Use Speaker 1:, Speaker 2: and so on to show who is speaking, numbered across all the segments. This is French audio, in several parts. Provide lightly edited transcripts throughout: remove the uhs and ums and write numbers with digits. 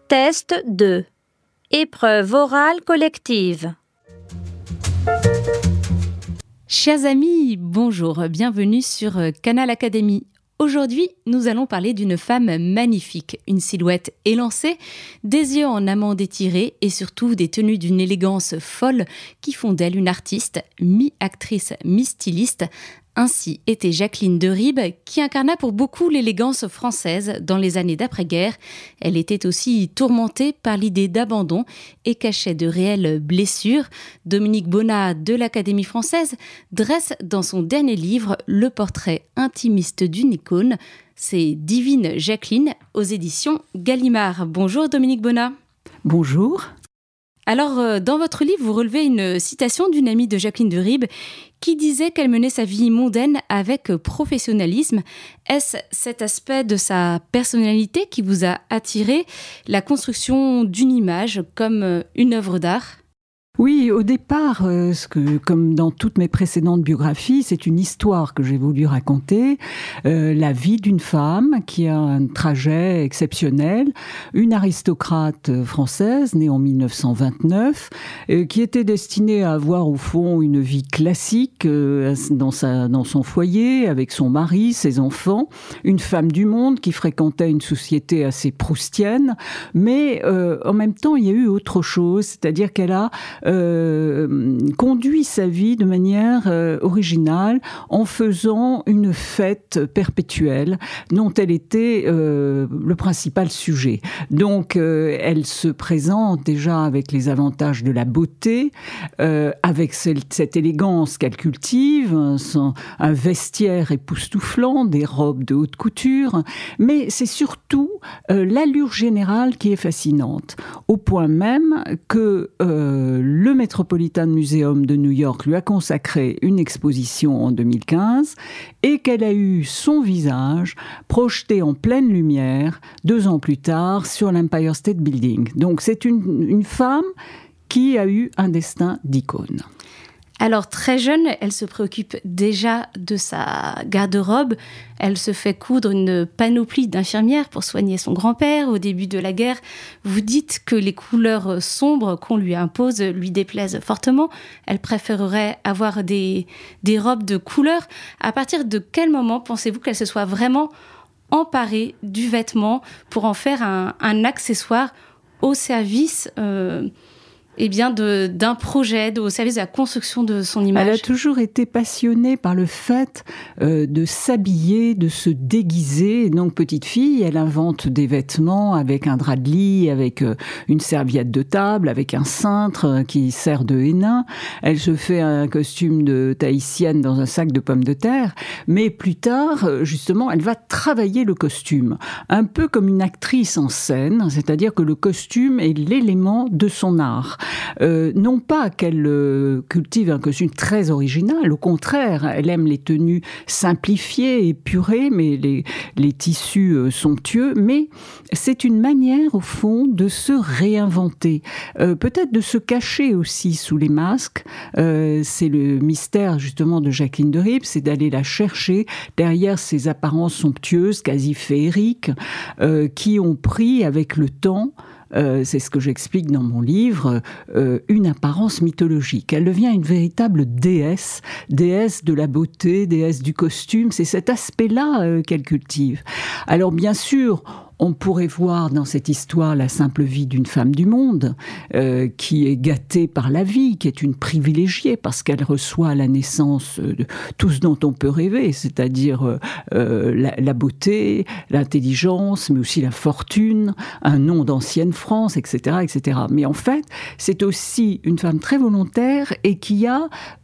Speaker 1: Test 2. Épreuve orale collective.
Speaker 2: Chers amis, bonjour, bienvenue sur Canal Académie. Aujourd'hui, nous allons parler d'une femme magnifique, une silhouette élancée, des yeux en amande étirés et surtout des tenues d'une élégance folle qui font d'elle une artiste, mi-actrice, mi-styliste. Ainsi était Jacqueline de Ribes, qui incarna pour beaucoup l'élégance française dans les années d'après-guerre. Elle était aussi tourmentée par l'idée d'abandon et cachait de réelles blessures. Dominique Bonnat de l'Académie française dresse dans son dernier livre le portrait intimiste d'une icône. C'est Divine Jacqueline aux éditions Gallimard. Bonjour Dominique Bonnat.
Speaker 3: Bonjour.
Speaker 2: Alors, dans votre livre, vous relevez une citation d'une amie de Jacqueline de Ribes qui disait qu'elle menait sa vie mondaine avec professionnalisme. Est-ce cet aspect de sa personnalité qui vous a attiré, la construction d'une image comme une œuvre d'art ?
Speaker 3: Oui, au départ, comme dans toutes mes précédentes biographies, c'est une histoire que j'ai voulu raconter, la vie d'une femme qui a un trajet exceptionnel, une aristocrate française née en 1929, qui était destinée à avoir au fond une vie classique dans son foyer, avec son mari, ses enfants, une femme du monde qui fréquentait une société assez proustienne, mais en même temps, il y a eu autre chose, c'est-à-dire qu'elle a conduit sa vie de manière originale en faisant une fête perpétuelle dont elle était le principal sujet. Donc, elle se présente déjà avec les avantages de la beauté, avec cette élégance qu'elle cultive, un vestiaire époustouflant, des robes de haute couture, mais c'est surtout l'allure générale qui est fascinante, au point même que le Metropolitan Museum de New York lui a consacré une exposition en 2015 et qu'elle a eu son visage projeté en pleine lumière 2 ans plus tard sur l'Empire State Building. Donc c'est une femme qui a eu un destin d'icône.
Speaker 2: Alors, très jeune, elle se préoccupe déjà de sa garde-robe. Elle se fait coudre une panoplie d'infirmières pour soigner son grand-père au début de la guerre. Vous dites que les couleurs sombres qu'on lui impose lui déplaisent fortement. Elle préférerait avoir des robes de couleur. À partir de quel moment pensez-vous qu'elle se soit vraiment emparée du vêtement pour en faire un accessoire au service d'un projet, au service de la construction de son image?
Speaker 3: Elle a toujours été passionnée par le fait de s'habiller, de se déguiser. Et donc, petite fille, elle invente des vêtements avec un drap de lit, avec une serviette de table, avec un cintre qui sert de hennin. Elle se fait un costume de tahitienne dans un sac de pommes de terre. Mais plus tard, justement, elle va travailler le costume. Un peu comme une actrice en scène, c'est-à-dire que le costume est l'élément de son art. Non pas qu'elle cultive un costume très original, au contraire, elle aime les tenues simplifiées, épurées, mais les tissus somptueux, mais c'est une manière, au fond, de se réinventer, peut-être de se cacher aussi sous les masques. C'est le mystère, justement, de Jacqueline de Ribes, c'est d'aller la chercher derrière ces apparences somptueuses, quasi féeriques, qui ont pris, avec le temps, c'est ce que j'explique dans mon livre, une apparence mythologique. Elle devient une véritable déesse de la beauté, déesse du costume. C'est cet aspect-là qu'elle cultive. Alors bien sûr, on pourrait voir dans cette histoire la simple vie d'une femme du monde qui est gâtée par la vie, qui est une privilégiée parce qu'elle reçoit à la naissance de tout ce dont on peut rêver, c'est-à-dire la beauté, l'intelligence, mais aussi la fortune, un nom d'ancienne France, etc., etc. Mais en fait, c'est aussi une femme très volontaire et qui a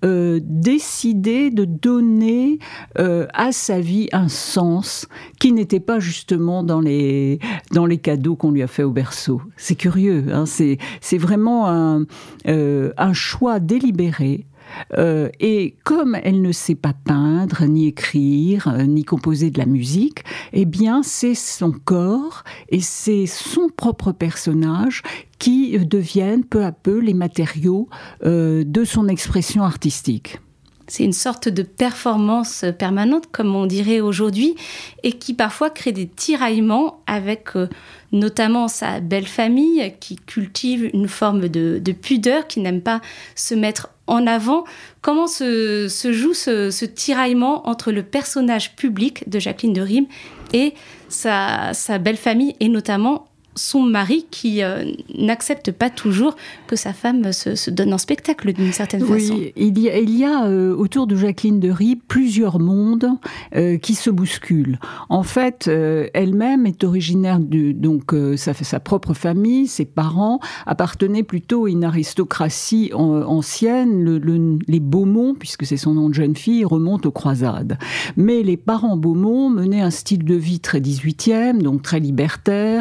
Speaker 3: décidé de donner à sa vie un sens qui n'était pas justement dans les cadeaux qu'on lui a fait au berceau. C'est curieux, hein, c'est vraiment un choix délibéré. Et comme elle ne sait pas peindre, ni écrire, ni composer de la musique, eh bien c'est son corps et c'est son propre personnage qui deviennent peu à peu les matériaux de son expression artistique.
Speaker 2: C'est une sorte de performance permanente, comme on dirait aujourd'hui, et qui parfois crée des tiraillements avec notamment sa belle famille, qui cultive une forme de pudeur, qui n'aime pas se mettre en avant. Comment se joue ce tiraillement entre le personnage public de Jacqueline de Ribes et sa belle famille, et notamment son mari qui n'accepte pas toujours que sa femme se donne en spectacle d'une certaine façon.
Speaker 3: Oui, il y a autour de Jacqueline de Ribes plusieurs mondes qui se bousculent. En fait, elle-même est originaire donc ça fait sa propre famille, ses parents appartenaient plutôt à une aristocratie ancienne. Les Beaumont, puisque c'est son nom de jeune fille, remontent aux croisades. Mais les parents Beaumont menaient un style de vie très 18e, donc très libertaire.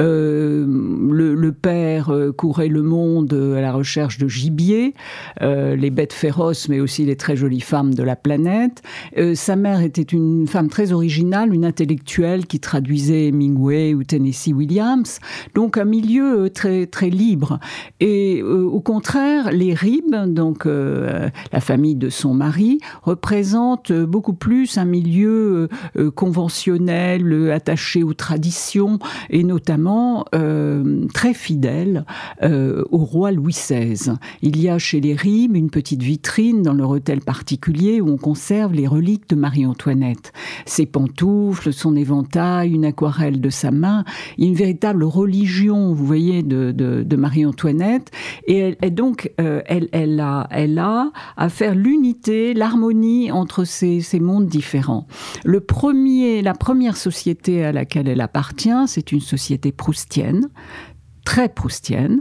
Speaker 3: Le père courait le monde à la recherche de gibier, les bêtes féroces, mais aussi les très jolies femmes de la planète. Sa mère était une femme très originale, une intellectuelle qui traduisait Hemingway ou Tennessee Williams, donc un milieu très, très libre. Et au contraire, les Ribes, donc la famille de son mari, représentent beaucoup plus un milieu conventionnel, attaché aux traditions, et notamment très fidèle au roi Louis XVI. Il y a chez les Ribes une petite vitrine dans leur hôtel particulier où on conserve les reliques de Marie-Antoinette. Ses pantoufles, son éventail, une aquarelle de sa main, une véritable religion, vous voyez, de Marie-Antoinette. Et elle a à faire l'unité, l'harmonie entre ces mondes différents. La première société à laquelle elle appartient, c'est une société proustienne, très proustienne.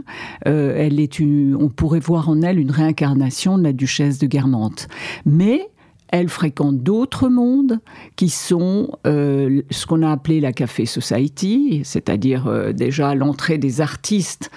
Speaker 3: On pourrait voir en elle une réincarnation de la duchesse de Guermantes. Mais elle fréquente d'autres mondes qui sont ce qu'on a appelé la Café Society, c'est-à-dire déjà l'entrée des artistes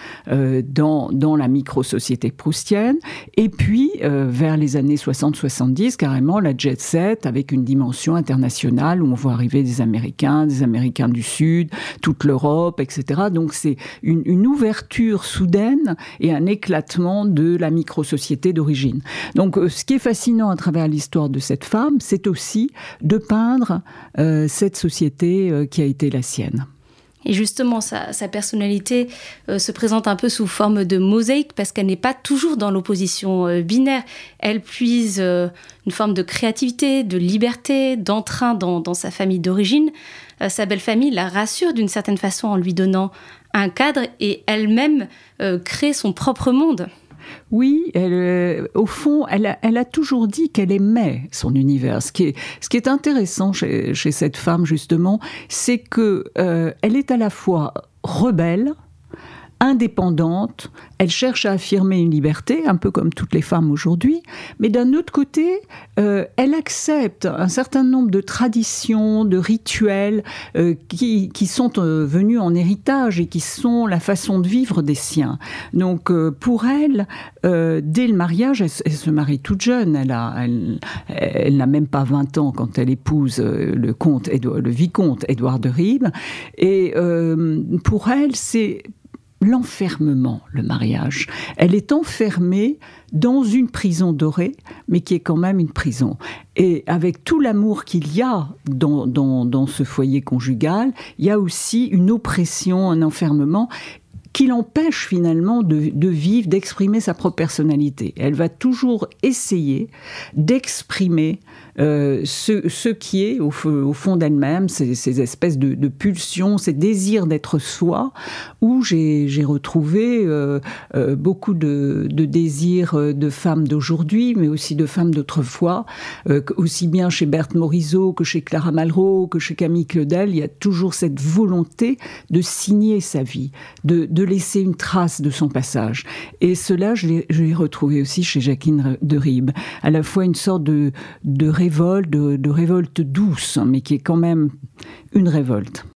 Speaker 3: dans la micro-société proustienne, et puis vers les années 60-70, carrément la jet set avec une dimension internationale où on voit arriver des Américains du Sud, toute l'Europe, etc. Donc c'est une ouverture soudaine et un éclatement de la micro-société d'origine. Donc ce qui est fascinant à travers l'histoire de cette femme, c'est aussi de peindre cette société qui a été la sienne.
Speaker 2: Et justement, sa personnalité se présente un peu sous forme de mosaïque parce qu'elle n'est pas toujours dans l'opposition binaire. Elle puise une forme de créativité, de liberté, d'entrain dans sa famille d'origine. Sa belle famille la rassure d'une certaine façon en lui donnant un cadre et elle-même crée son propre monde.
Speaker 3: Oui, au fond, elle a toujours dit qu'elle aimait son univers. Ce qui est intéressant chez cette femme, justement, c'est qu'elle est à la fois rebelle, indépendante, elle cherche à affirmer une liberté, un peu comme toutes les femmes aujourd'hui, mais d'un autre côté, elle accepte un certain nombre de traditions, de rituels qui sont venus en héritage et qui sont la façon de vivre des siens. Donc pour elle, dès le mariage, elle se marie toute jeune, elle n'a même pas 20 ans quand elle épouse le vicomte Édouard de Ribes, et pour elle, c'est l'enfermement, le mariage. Elle est enfermée dans une prison dorée, mais qui est quand même une prison. Et avec tout l'amour qu'il y a dans ce foyer conjugal, il y a aussi une oppression, un enfermement qui l'empêche finalement de vivre, d'exprimer sa propre personnalité. Elle va toujours essayer d'exprimer ce qui est au fond d'elle-même, ces espèces de pulsions, ces désirs d'être soi, où j'ai retrouvé beaucoup de désirs de femmes d'aujourd'hui, mais aussi de femmes d'autrefois, aussi bien chez Berthe Morisot que chez Clara Malraux, que chez Camille Claudel. Il y a toujours cette volonté de signer sa vie, de laisser une trace de son passage. Et cela, je l'ai retrouvé aussi chez Jacqueline de Ribes. À la fois une sorte de révolte douce, mais qui est quand même une révolte.